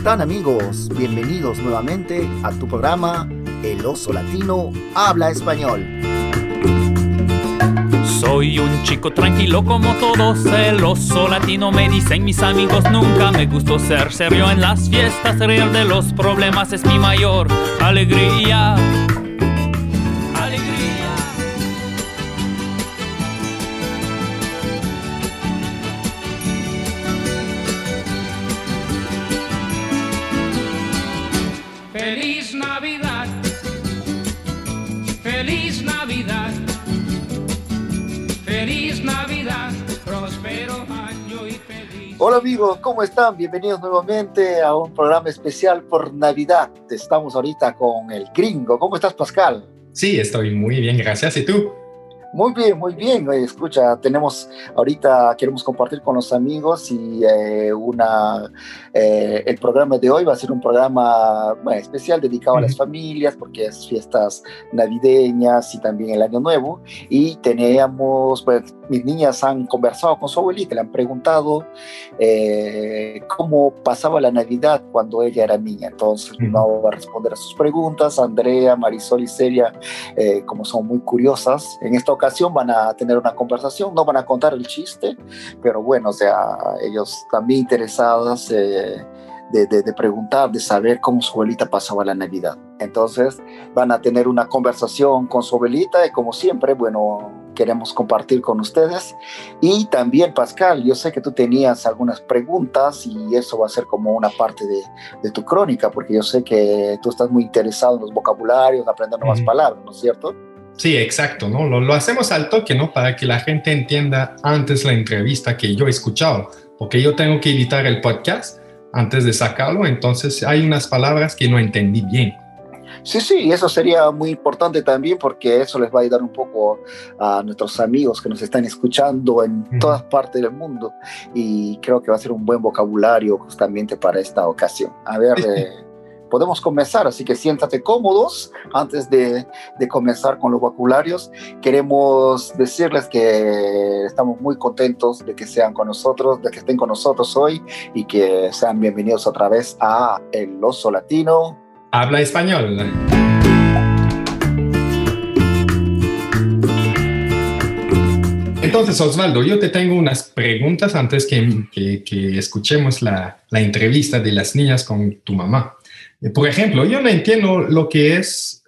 están, amigos? Bienvenidos nuevamente a tu programa El Oso Latino Habla Español. Soy un chico tranquilo como todos, el oso latino me dicen mis amigos. Nunca me gustó ser serio en las fiestas, reír de los problemas es mi mayor alegría. Feliz Navidad, feliz Navidad, feliz Navidad, próspero año y feliz. Hola amigos, ¿cómo están? Bienvenidos nuevamente a un programa especial por Navidad. Estamos ahorita con el gringo. ¿Cómo estás, Pascal? Sí, estoy muy bien, gracias. ¿Y tú? Muy bien, muy bien. Escucha, queremos compartir con los amigos y el programa de hoy va a ser un programa especial dedicado a las familias porque es fiestas navideñas y también el Año Nuevo. Y mis niñas han conversado con su abuelita, le han preguntado cómo pasaba la Navidad cuando ella era niña. Entonces, vamos a responder a sus preguntas. Andrea, Marisol y Celia, como son muy curiosas, en esta ocasión van a tener una conversación, no van a contar el chiste, pero bueno, ellos también interesadas de preguntar, de saber cómo su abuelita pasaba la Navidad. Entonces van a tener una conversación con su abuelita y como siempre, queremos compartir con ustedes. Y también, Pascal, yo sé que tú tenías algunas preguntas y eso va a ser como una parte de tu crónica, porque yo sé que tú estás muy interesado en los vocabularios, en aprender nuevas palabras, ¿no es cierto? Sí, exacto, ¿no? Lo hacemos al toque, ¿no? Para que la gente entienda antes la entrevista que yo he escuchado, porque yo tengo que editar el podcast antes de sacarlo, entonces hay unas palabras que no entendí bien. Sí, eso sería muy importante también porque eso les va a ayudar un poco a nuestros amigos que nos están escuchando en todas partes del mundo y creo que va a ser un buen vocabulario justamente para esta ocasión. A ver, podemos comenzar, así que siéntate cómodos. Antes de comenzar con los vocabularios, queremos decirles que estamos muy contentos de que sean con nosotros, de que estén con nosotros hoy y que sean bienvenidos otra vez a El Oso Latino Habla Español. Entonces, Osvaldo, yo te tengo unas preguntas antes que escuchemos la entrevista de las niñas con tu mamá. Por ejemplo, yo no entiendo lo que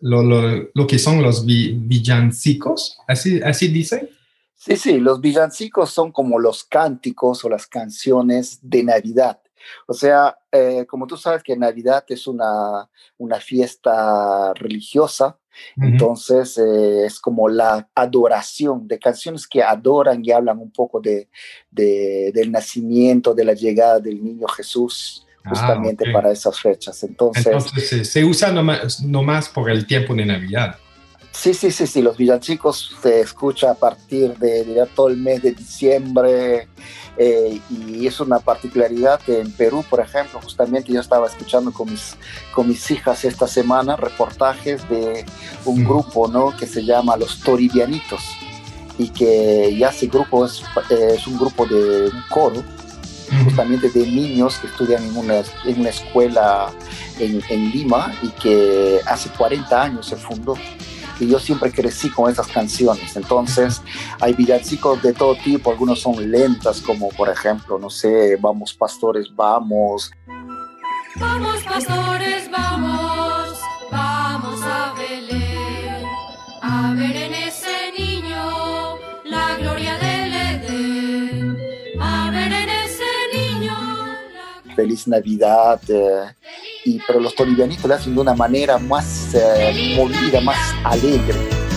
son los villancicos, ¿así dicen? Sí, los villancicos son como los cánticos o las canciones de Navidad. O sea, como tú sabes que Navidad es una fiesta religiosa, entonces es como la adoración de canciones que adoran y hablan un poco del nacimiento, de la llegada del niño Jesús, justamente para esas fechas. Entonces se usa nomás por el tiempo de Navidad. Sí, los villancicos se escucha a partir de todo el mes de diciembre y es una particularidad que en Perú, por ejemplo, justamente yo estaba escuchando con mis hijas esta semana reportajes de un grupo, ¿no?, que se llama Los Toribianitos y que ya ese grupo es un grupo de un coro justamente de niños que estudian en una escuela en Lima y que hace 40 años se fundó. Y yo siempre crecí con esas canciones. Entonces, hay villancicos de todo tipo. Algunos son lentas, como por ejemplo, no sé, Vamos pastores, vamos. Vamos pastores, vamos, vamos a Belén, a ver en ese niño la gloria del Edén, a ver en ese niño Feliz Navidad. Pero los toribianitos lo hacen de una manera más movida, más alegre.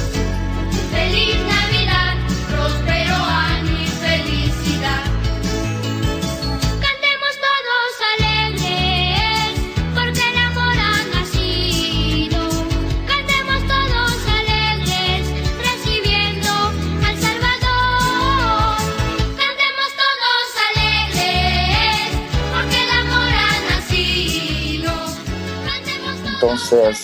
Feliz Navidad, próspero año y felicidad. Cantemos todos alegres, porque el amor ha nacido. Cantemos todos alegres, recibiendo al Salvador. Cantemos todos alegres, porque el amor ha nacido. Entonces,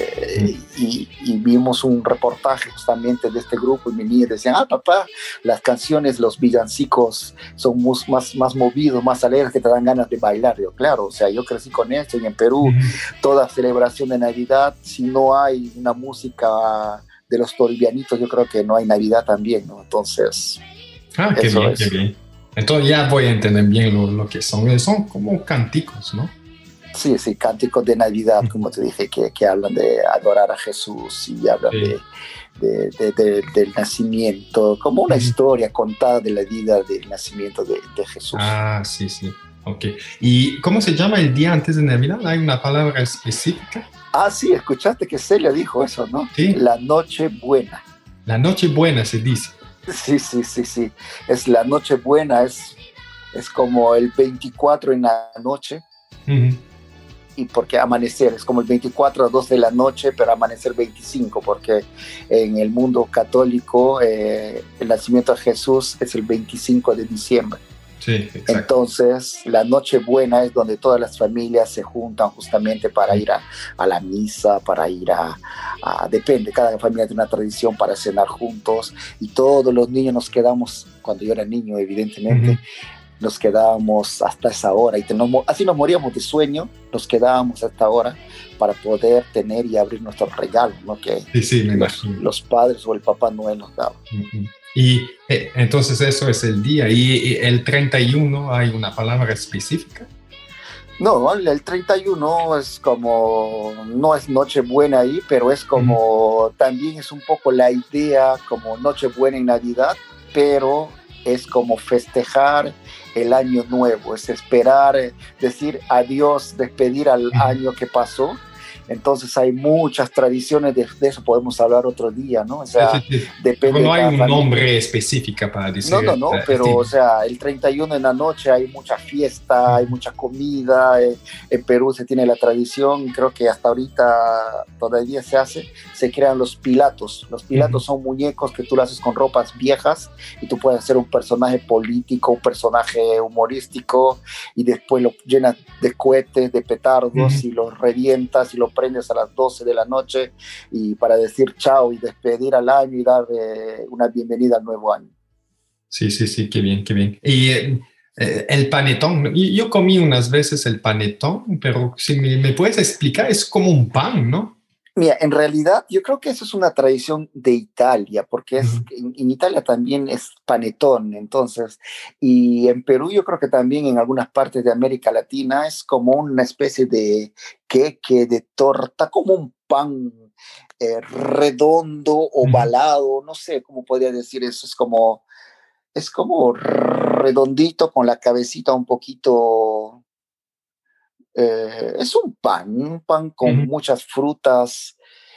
y vimos un reportaje justamente de este grupo y mi niña decían, papá, las canciones, los villancicos son más movidos, más alegres, que te dan ganas de bailar. Yo, claro, o sea, yo crecí con esto y en Perú, toda celebración de Navidad, si no hay una música de los bolivianitos, yo creo que no hay Navidad también, ¿no? Entonces, Qué eso bien, es. qué bien. Entonces ya voy a entender bien lo que son. Son como cánticos, ¿no? Sí, sí, cánticos de Navidad, como te dije, que hablan de adorar a Jesús y hablan Sí. del nacimiento, como una historia contada de la vida del nacimiento de Jesús. Sí, sí. Ok. ¿Y cómo se llama el día antes de Navidad? ¿Hay una palabra específica? Sí, escuchaste que Celia dijo eso, ¿no? Sí. La noche buena. La noche buena se dice. Sí, sí, sí, sí. Es la noche buena, es como el 24 en la noche. Y porque amanecer es como el 24 a 2 de la noche, pero amanecer 25, porque en el mundo católico el nacimiento de Jesús es el 25 de diciembre. Sí, exacto. Entonces, la Nochebuena es donde todas las familias se juntan justamente para ir a la misa, para ir depende, cada familia tiene una tradición para cenar juntos y todos los niños nos quedamos, cuando yo era niño evidentemente, nos quedábamos hasta esa hora y así nos moríamos de sueño, nos quedábamos hasta ahora para poder tener y abrir nuestros regalos, ¿no? Que sí, me imagino. Los padres o el Papá Noel nos daban. Y entonces eso es el día. ¿Y el 31 hay una palabra específica? No, el 31 es como, no es Nochebuena ahí, pero es como, también es un poco la idea como Nochebuena en Navidad, pero es como festejar el año nuevo, es esperar, decir adiós, despedir al año que pasó. Entonces hay muchas tradiciones, de eso podemos hablar otro día, ¿no? O sea, sí. depende. Pero no hay un familia. Nombre específico para decir. No, pero o sea, el 31 en la noche hay mucha fiesta, hay mucha comida, en Perú se tiene la tradición, creo que hasta ahorita todavía se crean los pilatos. Los pilatos son muñecos que tú lo haces con ropas viejas y tú puedes hacer un personaje político, un personaje humorístico y después lo llenas de cohetes, de petardos y lo revientas y lo prendes a las 12 de la noche y para decir chao y despedir al año y dar una bienvenida al nuevo año. Sí, qué bien, qué bien. Y el panetón, yo comí unas veces el panetón, pero si me puedes explicar, es como un pan, ¿no? Mira, en realidad yo creo que eso es una tradición de Italia, porque en Italia también es panetón, entonces, y en Perú yo creo que también en algunas partes de América Latina es como una especie de queque, de torta, como un pan redondo, ovalado, no sé cómo podría decir eso, es como redondito con la cabecita un poquito. Es un pan con muchas frutas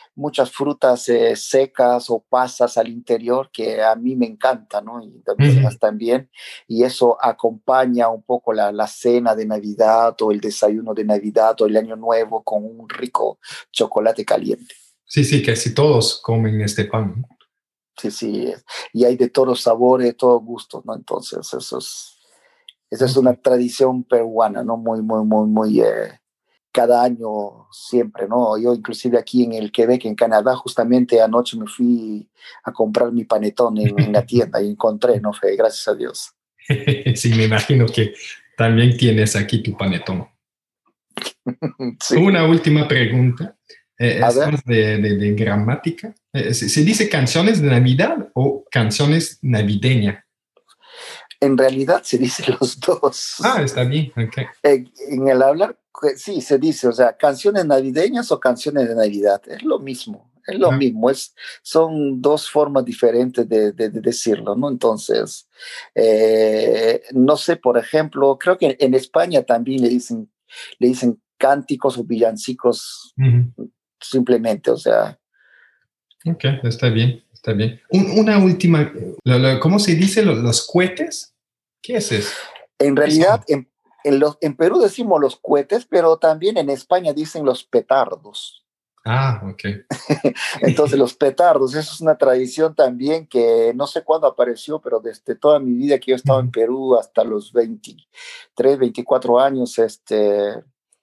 secas o pasas al interior que a mí me encanta, ¿no? Y también, y eso acompaña un poco la cena de Navidad o el desayuno de Navidad o el Año Nuevo con un rico chocolate caliente. Sí, casi todos comen este pan. Sí, y hay de todos sabores, de todos gustos, ¿no? Entonces, esa es una tradición peruana, ¿no? Muy, cada año siempre, ¿no? Yo inclusive aquí en el Quebec, en Canadá, justamente anoche me fui a comprar mi panetón en la tienda y encontré, ¿no? Fe, gracias a Dios. Sí, me imagino que también tienes aquí tu panetón. Sí. Una última pregunta. Es más de gramática. ¿Se dice canciones de Navidad o canciones navideñas? En realidad se dice los dos. Está bien, ok. En el hablar, sí, se dice, o sea, canciones navideñas o canciones de Navidad. Es lo mismo, son dos formas diferentes de decirlo, ¿no? Entonces, no sé, por ejemplo, creo que en España también le dicen cánticos o villancicos simplemente, o sea. Ok, está bien. Una última, ¿cómo se dice los cohetes? ¿Qué es eso? En realidad, en Perú decimos los cohetes, pero también en España dicen los petardos. Ok. Entonces los petardos, eso es una tradición también que no sé cuándo apareció, pero desde toda mi vida que yo he estado en Perú hasta los 23, 24 años,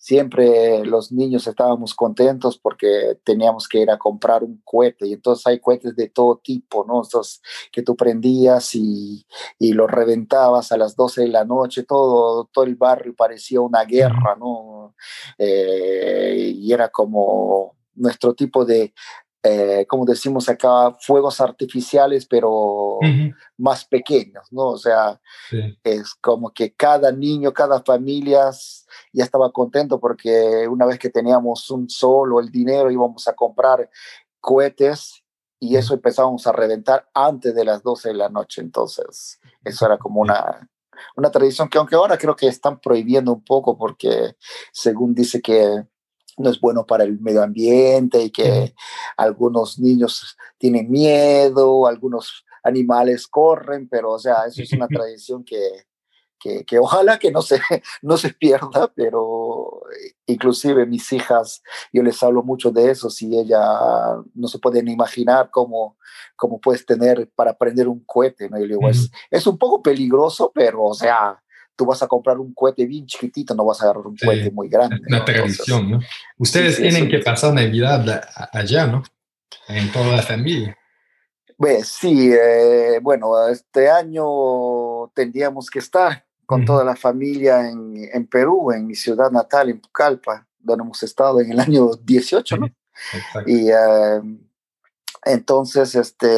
siempre los niños estábamos contentos porque teníamos que ir a comprar un cohete y entonces hay cohetes de todo tipo, ¿no? Estos que tú prendías y los reventabas a las 12 de la noche, todo el barrio parecía una guerra, ¿no? Y era como nuestro tipo de, como decimos acá, fuegos artificiales, pero más pequeños, ¿no? O sea, Sí. es como que cada niño, cada familia ya estaba contento porque una vez que teníamos un sol o el dinero íbamos a comprar cohetes y eso empezábamos a reventar antes de las 12 de la noche. Entonces, eso era como una tradición que aunque ahora creo que están prohibiendo un poco porque según dice que no es bueno para el medio ambiente y que algunos niños tienen miedo, algunos animales corren, pero o sea, eso es una tradición que ojalá que no se pierda, pero inclusive mis hijas, yo les hablo mucho de eso, si ella no se pueden imaginar cómo puedes tener para prender un cohete, ¿no? Yo le digo, es un poco peligroso, pero o sea, tú vas a comprar un cohete bien chiquitito, no vas a agarrar un cohete muy grande. Es una ¿no? tradición, Entonces, ¿no? Ustedes sí, tienen que pasar Navidad allá, ¿no? En toda la familia. Pues sí, bueno, este año tendríamos que estar con toda la familia en Perú, en mi ciudad natal, en Pucallpa, donde hemos estado en el año 18, ¿no? Exacto. Y entonces,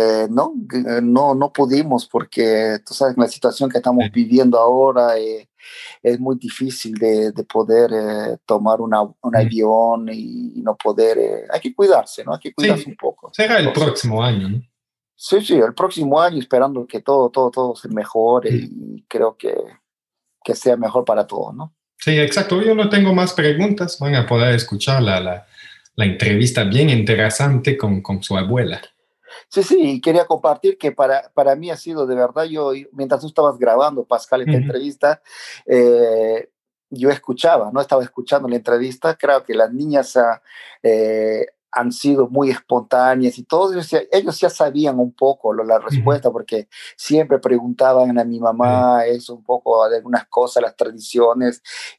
no pudimos porque, tú sabes, la situación que estamos viviendo ahora es muy difícil de poder tomar un avión y no poder, hay que cuidarse, ¿no? Hay que cuidarse un poco. Será el Entonces, próximo año, ¿no? sí, el próximo año esperando que todo se mejore y creo que sea mejor para todos, ¿no? Sí, exacto. Yo no tengo más preguntas. Van a poder escuchar la entrevista bien interesante con su abuela. Sí, y quería compartir que para mí ha sido de verdad, mientras tú estabas grabando, Pascal, esta entrevista, yo escuchaba, ¿no? Estaba escuchando la entrevista, creo que las niñas han sido muy espontáneas y todos ellos ya sabían un poco la respuesta porque siempre preguntaban a mi mamá eso un poco de algunas cosas, las tradiciones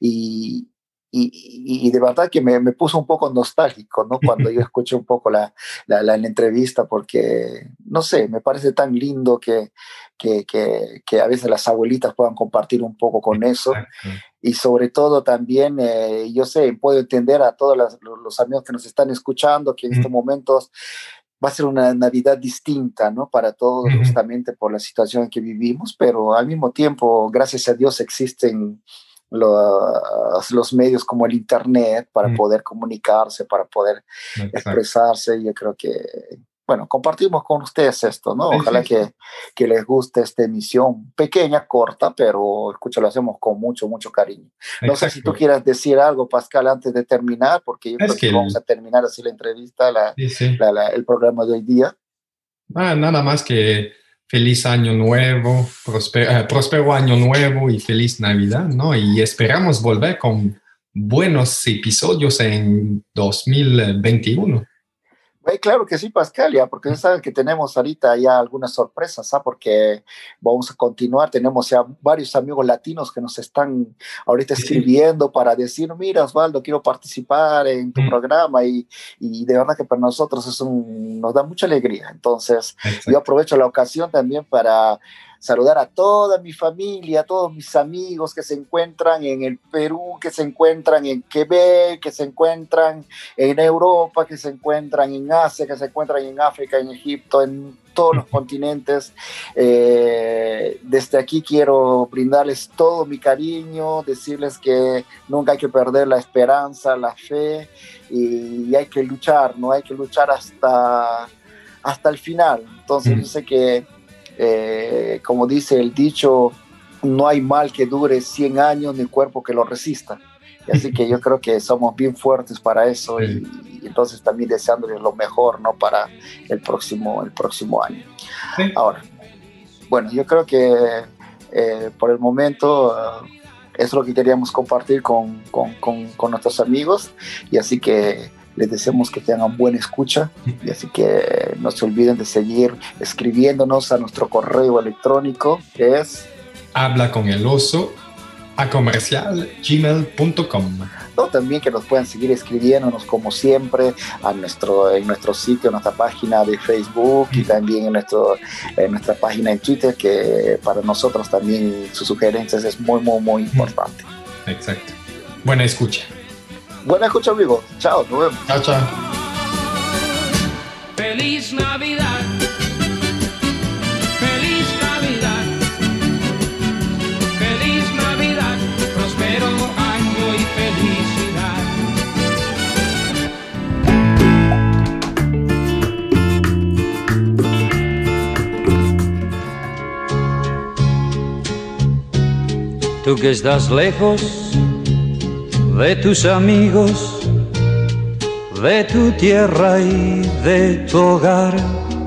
y de verdad que me puso un poco nostálgico, ¿no? Cuando yo escuché un poco la entrevista porque, no sé, me parece tan lindo que a veces las abuelitas puedan compartir un poco con eso. Y sobre todo también, yo sé, puedo entender a todos los amigos que nos están escuchando que en estos momentos va a ser una Navidad distinta, ¿no? Para todos, justamente por la situación en que vivimos, pero al mismo tiempo, gracias a Dios, existen los medios como el Internet para poder comunicarse, para poder expresarse. Yo creo que, bueno, compartimos con ustedes esto, ¿no? Ojalá que les guste esta emisión pequeña, corta, pero escucha, lo hacemos con mucho cariño. No sé si tú quieras decir algo, Pascal, antes de terminar, porque yo creo que vamos a terminar así la entrevista, el programa de hoy día. Nada más que feliz año nuevo, próspero año nuevo y feliz Navidad, ¿no? Y esperamos volver con buenos episodios en 2021. Claro que sí, Pascal, ya, porque ya sabes que tenemos ahorita ya algunas sorpresas, ¿sabes? Porque vamos a continuar, tenemos ya varios amigos latinos que nos están ahorita escribiendo para decir, mira, Osvaldo, quiero participar en tu programa y de verdad que para nosotros nos da mucha alegría. Entonces, yo aprovecho la ocasión también para saludar a toda mi familia, a todos mis amigos que se encuentran en el Perú, que se encuentran en Quebec, que se encuentran en Europa, que se encuentran en Asia, que se encuentran en África, en Egipto, en todos los continentes. Desde aquí quiero brindarles todo mi cariño, decirles que nunca hay que perder la esperanza, la fe y hay que luchar, ¿no? Hay que luchar hasta el final. Entonces yo sé que como dice el dicho, no hay mal que dure 100 años ni cuerpo que lo resista. Y así que yo creo que somos bien fuertes para eso y entonces también deseándoles lo mejor, ¿no? Para el próximo año. Ahora, bueno, yo creo que por el momento es lo que queríamos compartir con nuestros amigos y así que les deseamos que tengan buena escucha y así que no se olviden de seguir escribiéndonos a nuestro correo electrónico que es hablaconeloso a comercial@gmail.com. ¿No? También que nos puedan seguir escribiéndonos como siempre en nuestro sitio, en nuestra página de Facebook y también en nuestra página en Twitter, que para nosotros también sus sugerencias es muy, muy, muy importante. Exacto. Buena escucha. Buena escucha, amigo. Chao, nos vemos. Chao, chao. Feliz Navidad. Feliz Navidad. Feliz Navidad. Próspero año y felicidad. Tú que estás lejos de tus amigos, de tu tierra y de tu hogar,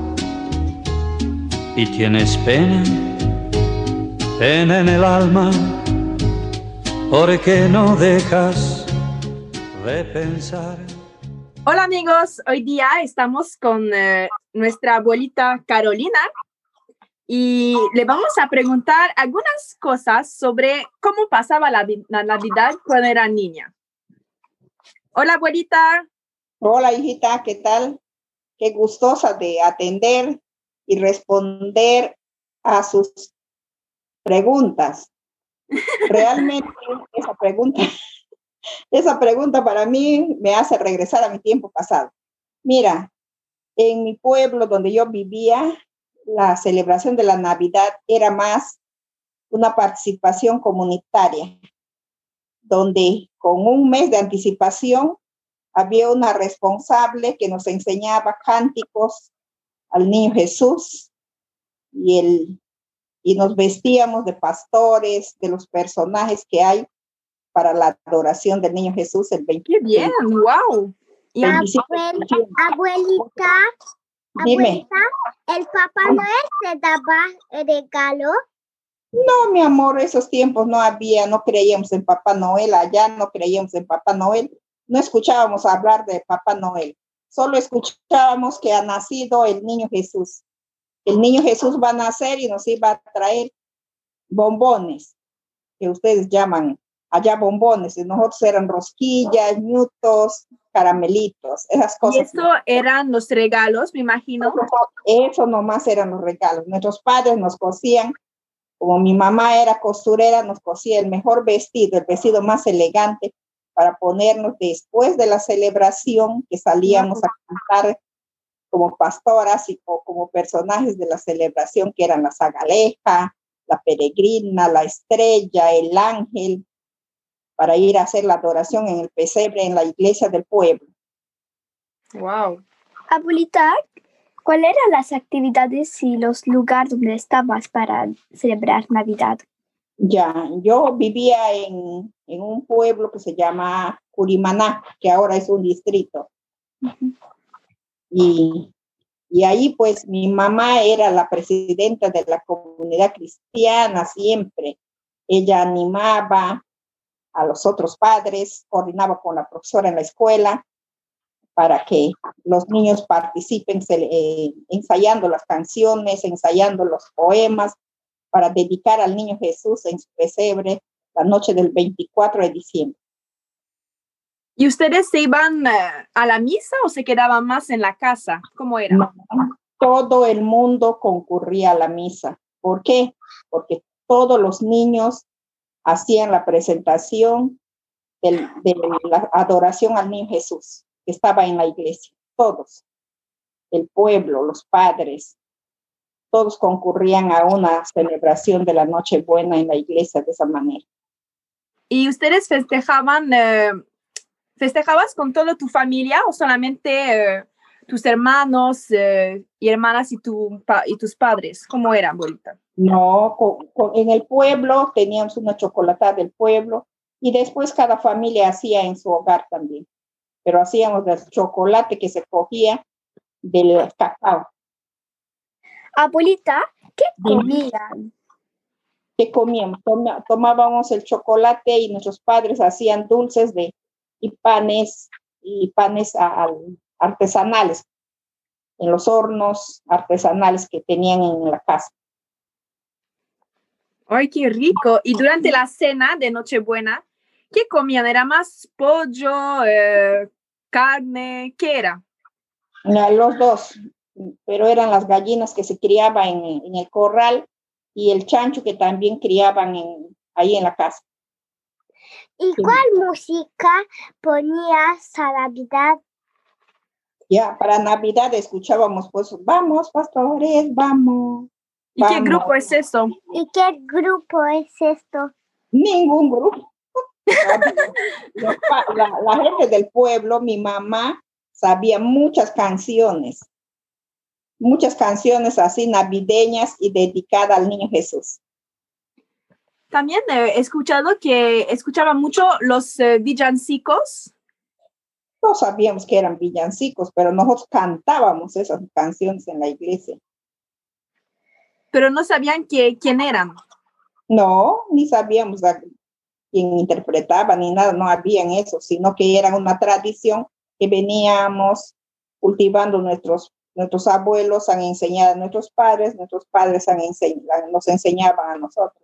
y tienes pena, pena en el alma, porque no dejas de pensar. Hola amigos, hoy día estamos con nuestra abuelita Carolina y le vamos a preguntar algunas cosas sobre cómo pasaba la Navidad cuando era niña. Hola abuelita. Hola, hijita, ¿qué tal? Qué gustosa de atender y responder a sus preguntas. Realmente esa pregunta para mí me hace regresar a mi tiempo pasado. Mira, en mi pueblo donde yo vivía, la celebración de la Navidad era más una participación comunitaria, donde con un mes de anticipación había una responsable que nos enseñaba cánticos al niño Jesús y nos vestíamos de pastores, de los personajes que hay para la adoración del niño Jesús el 20. ¡Qué bien! ¡Wow! Y Abuelita, Dime. ¿el Papá Noel te daba regalo? No, mi amor, esos tiempos no creíamos en Papá Noel, allá no creíamos en Papá Noel, no escuchábamos hablar de Papá Noel, solo escuchábamos que ha nacido el niño Jesús. El niño Jesús va a nacer y nos iba a traer bombones, que ustedes llaman allá bombones, y nosotros eran rosquillas, ñutos, caramelitos, esas cosas. ¿Y eso eran los regalos, me imagino? Eso nomás eran los regalos. Nuestros padres nos cosían, como mi mamá era costurera, nos cosía el mejor vestido, el vestido más elegante para ponernos después de la celebración, que salíamos a cantar como pastoras o como personajes de la celebración, que eran la Zagaleja, la Peregrina, la Estrella, el Ángel, para ir a hacer la adoración en el pesebre en la iglesia del pueblo. Wow. Abuelita, ¿cuáles eran las actividades y los lugares donde estabas para celebrar Navidad? Ya, yo vivía en un pueblo que se llama Curimaná, que ahora es un distrito. Uh-huh. Y ahí pues mi mamá era la presidenta de la comunidad cristiana siempre. Ella animaba a los otros padres, coordinaba con la profesora en la escuela para que los niños participen ensayando las canciones, ensayando los poemas para dedicar al niño Jesús en su pesebre la noche del 24 de diciembre. ¿Y ustedes se iban a la misa o se quedaban más en la casa? ¿Cómo era? No, todo el mundo concurría a la misa. ¿Por qué? Porque todos los niños hacían la presentación de la adoración al niño Jesús, que estaba en la iglesia. Todos, el pueblo, los padres, todos concurrían a una celebración de la Nochebuena en la iglesia de esa manera. ¿Y ustedes festejabas con toda tu familia o solamente tus hermanos y hermanas y tus padres? ¿Cómo era, abuelita? No, en el pueblo teníamos una chocolatada del pueblo y después cada familia hacía en su hogar también. Pero hacíamos el chocolate que se cogía del cacao. Abuelita, ¿qué comían? ¿Qué comíamos? Tomábamos el chocolate y nuestros padres hacían dulces y panes artesanales en los hornos artesanales que tenían en la casa. ¡Ay, qué rico! Y durante la cena de Nochebuena, ¿qué comían? ¿Era más pollo, carne? ¿Qué era? Los dos, pero eran las gallinas que se criaban en el corral y el chancho que también criaban ahí en la casa. ¿Y cuál música ponías a Navidad? Ya, para Navidad escuchábamos, pues, vamos, pastores, vamos. ¿Y qué grupo es eso? ¿Y qué grupo es esto? Ningún grupo. La gente del pueblo, mi mamá, sabía muchas canciones así navideñas y dedicadas al niño Jesús. También he escuchado que escuchaban mucho los villancicos. No sabíamos que eran villancicos, pero nosotros cantábamos esas canciones en la iglesia. Pero no sabían quién eran. No, ni sabíamos quién interpretaba ni nada, no había en eso, sino que era una tradición que veníamos cultivando nuestros abuelos han enseñado a nuestros padres nos enseñaban a nosotros.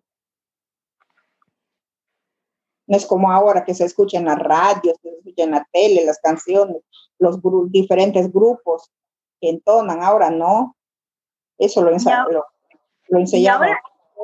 No es como ahora que se escucha en la radio, se escucha en la tele, las canciones, los diferentes grupos que entonan, ahora no. Eso lo enseñaba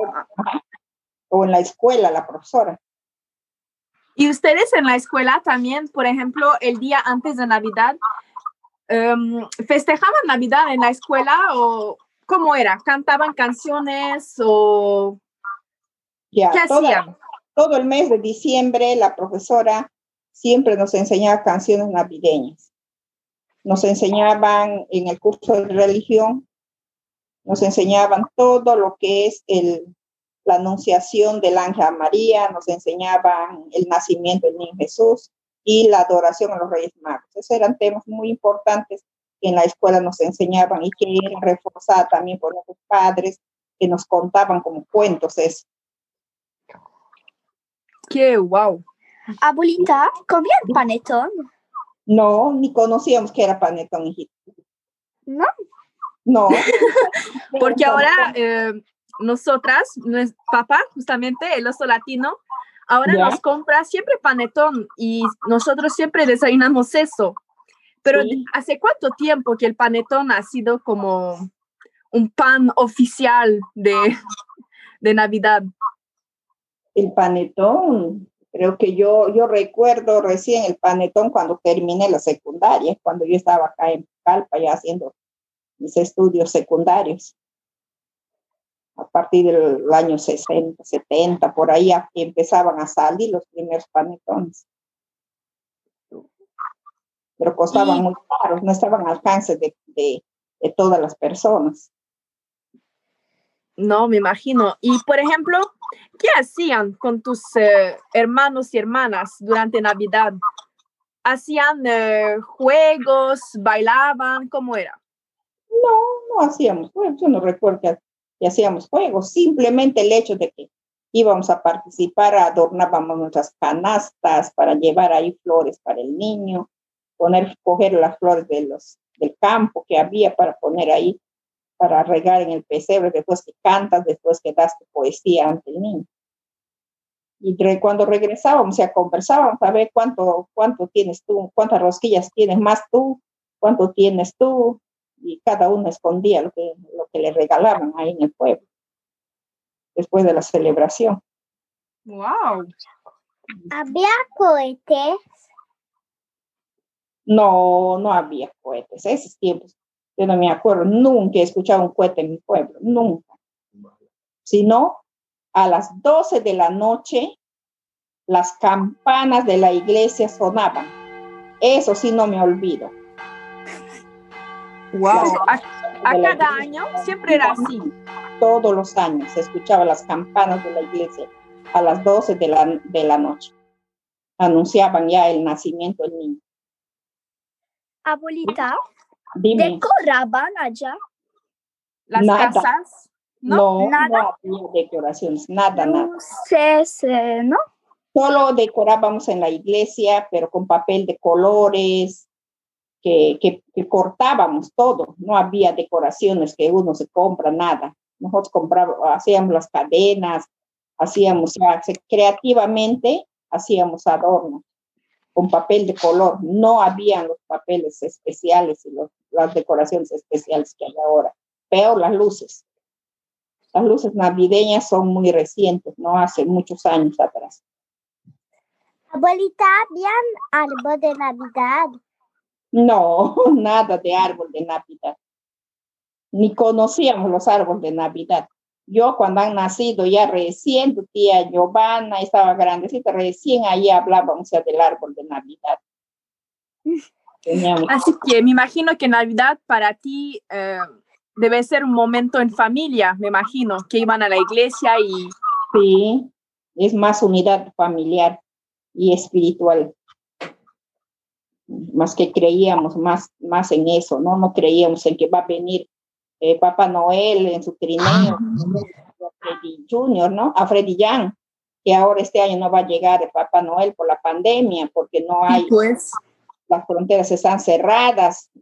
o en la escuela la profesora. ¿Y ustedes en la escuela también, por ejemplo, el día antes de Navidad, festejaban Navidad en la escuela o cómo era? ¿Cantaban canciones o qué hacían? Todo el mes de diciembre la profesora siempre nos enseñaba canciones navideñas. Nos enseñaban en el curso de religión, nos enseñaban todo lo que es la anunciación del ángel a María, nos enseñaban el nacimiento del niño Jesús y la adoración a los Reyes Magos. Esos eran temas muy importantes que en la escuela nos enseñaban y que eran reforzadas también por nuestros padres que nos contaban como cuentos eso. ¡Qué wow! Abuelita, ¿comían panetón? No, ni conocíamos que era panetón, hijito. ¿No? No. Porque ahora nosotras, nuestro papá, justamente el oso latino, ahora nos compra siempre panetón y nosotros siempre desayunamos eso. Pero sí. ¿Hace cuánto tiempo que el panetón ha sido como un pan oficial de Navidad? El panetón, creo que yo recuerdo recién el panetón cuando terminé la secundaria, cuando yo estaba acá en Calpa ya haciendo mis estudios secundarios. A partir del año 60, 70, por ahí empezaban a salir los primeros panetones. Pero costaban muy caros, no estaban al alcance de todas las personas. No, me imagino. Y, por ejemplo, ¿qué hacían con tus hermanos y hermanas durante Navidad? ¿Hacían juegos? ¿Bailaban? ¿Cómo era? No hacíamos juegos. Yo no recuerdo que hacíamos juegos. Simplemente el hecho de que íbamos a participar, adornábamos nuestras canastas para llevar ahí flores para el niño, coger las flores del campo que había para poner ahí, para regar en el pesebre, después que cantas, después que das tu poesía ante el niño. Y cuando regresábamos, ya conversábamos a ver cuánto tienes tú, cuántas rosquillas tienes más tú, cuánto tienes tú, y cada uno escondía lo que le regalaban ahí en el pueblo, después de la celebración. ¡Wow! ¿Había cohetes? No había cohetes. Esos tiempos, yo no me acuerdo, nunca he escuchado un cohete en mi pueblo, nunca. Sino a las 12 de la noche, las campanas de la iglesia sonaban. Eso sí no me olvido. ¡Wow! ¿A cada año siempre era así? Todos los años se escuchaban las campanas de la iglesia a las 12 de la noche. Anunciaban ya el nacimiento del niño. Abuelita, dime. ¿Decoraban allá las casas? No había decoraciones, nada. Luces, ¿no? Solo decorábamos en la iglesia, pero con papel de colores, que cortábamos todo. No había decoraciones que uno se compra, nada. Nosotros hacíamos las cadenas, hacíamos, creativamente hacíamos adornos con papel de color. No habían los papeles especiales y las decoraciones especiales que hay ahora. Peor las luces. Las luces navideñas son muy recientes, no hace muchos años atrás. Abuelita, ¿habían árbol de Navidad? No, nada de árbol de Navidad. Ni conocíamos los árboles de Navidad. Yo cuando han nacido ya recién, tu tía Giovanna estaba grandecita, recién ahí hablábamos del árbol de Navidad. Así que me imagino que Navidad para ti debe ser un momento en familia, me imagino, que iban a la iglesia y... Sí, es más unidad familiar y espiritual. Más que creíamos más en eso, ¿no? No creíamos en que va a venir Papá Noel en su trineo, a Freddy Junior, ¿no? A Freddy Young, que ahora este año no va a llegar Papá Noel por la pandemia, porque no hay, pues, las fronteras están cerradas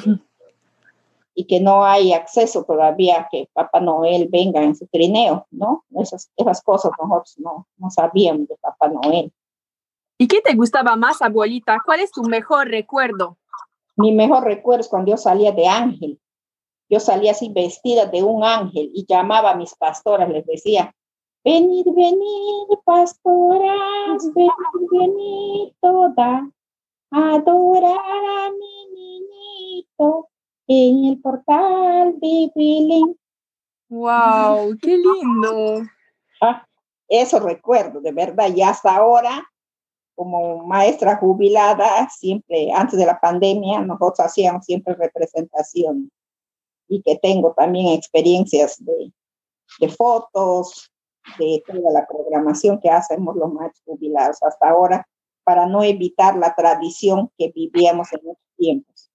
y que no hay acceso todavía a que Papá Noel venga en su trineo, ¿no? Esas cosas nosotros no sabíamos de Papá Noel. ¿Y qué te gustaba más, abuelita? ¿Cuál es tu mejor recuerdo? Mi mejor recuerdo es cuando yo salía de ángel. Yo salía así vestida de un ángel y llamaba a mis pastoras, les decía, venid, venid, pastoras, venid, venid toda, adorar a mi niñito en el portal de Belén. ¡Wow! ¡Qué lindo! Eso recuerdo, de verdad, y hasta ahora, como maestra jubilada, siempre, antes de la pandemia, nosotros hacíamos siempre representación. Y que tengo también experiencias de fotos, de toda la programación que hacemos los maestros jubilados hasta ahora, para no evitar la tradición que vivíamos en esos tiempos.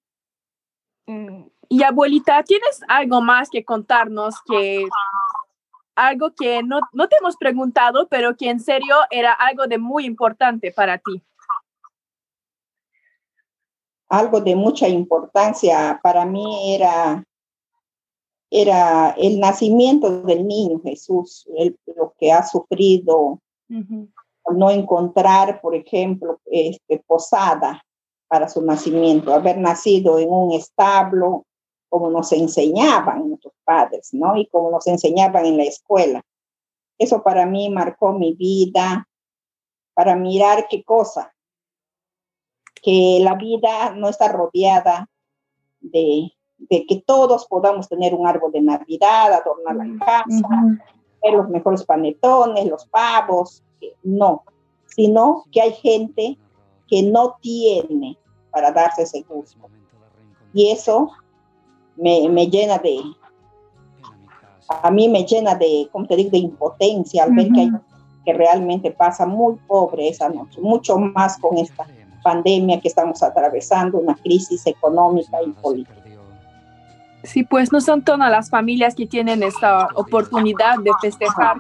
Y abuelita, ¿tienes algo más que contarnos? Algo que no te hemos preguntado, pero que en serio era algo de muy importante para ti. Algo de mucha importancia para mí era el nacimiento del niño Jesús, lo que ha sufrido, no encontrar, por ejemplo, posada para su nacimiento, haber nacido en un establo, como nos enseñaban nuestros padres, ¿no? Y como nos enseñaban en la escuela. Eso para mí marcó mi vida, para mirar qué cosa, que la vida no está rodeada de que todos podamos tener un árbol de Navidad, adornar la casa, ver los mejores panetones, los pavos, no, sino que hay gente que no tiene para darse ese gusto. Y eso me llena a mí me llena de, como te digo, de impotencia al ver que hay que realmente pasa muy pobre esa noche, mucho más con esta pandemia que estamos atravesando, una crisis económica y política. Sí, pues no son todas las familias que tienen esta oportunidad de festejar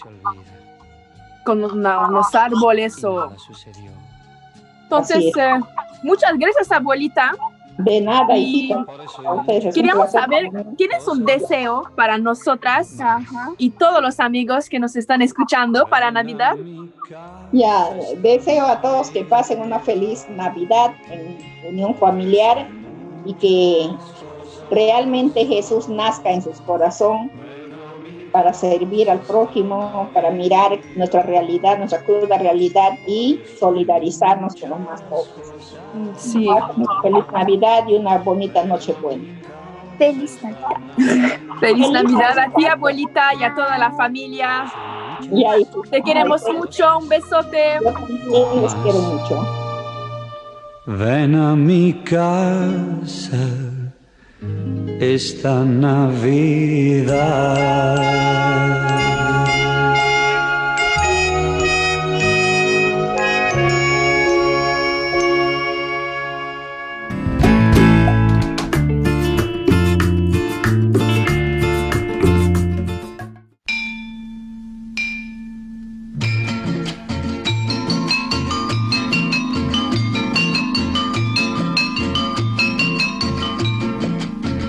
con unos árboles. Entonces, muchas gracias, abuelita. De nada, y queríamos saber, ¿tienes un deseo para nosotras y todos los amigos que nos están escuchando para Navidad? Ya, deseo a todos que pasen una feliz Navidad en unión familiar y que realmente Jesús nazca en sus corazones para servir al prójimo, para mirar nuestra realidad, nuestra cruda realidad y solidarizarnos con los más pobres. Sí. Feliz Navidad y una bonita noche buena. Feliz Navidad. Feliz Navidad a ti, abuelita, y a toda la familia. Te queremos mucho, un besote. Yo también les quiero mucho. Ven a mi casa esta Navidad.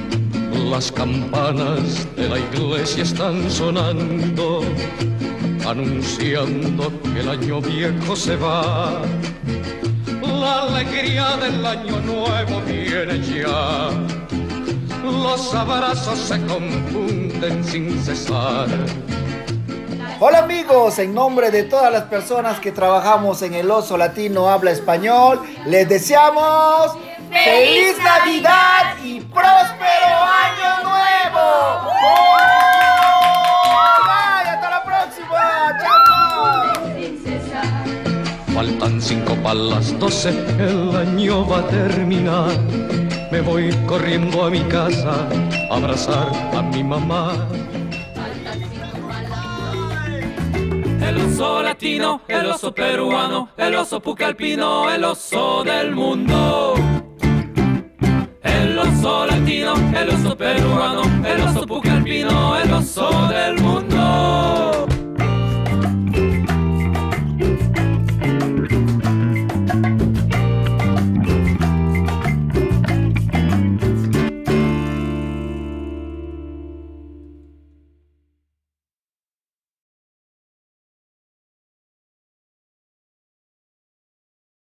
Las campanas de la iglesia están sonando anunciando que el año viejo se va. La alegría del año nuevo viene ya. Los abrazos se confunden sin cesar. Hola amigos, en nombre de todas las personas que trabajamos en El Oso Latino Habla Español, les deseamos ¡Feliz Navidad y próspero Año Nuevo! ¡Bye! ¡Hasta la próxima! ¡Chao! Faltan 5 para las 12, el año va a terminar. Me voy corriendo a mi casa a abrazar a mi mamá. El oso latino, el oso peruano, el oso pucallpino, el oso del mundo. El oso latino, el oso peruano, el oso pucallpino, el oso del mundo.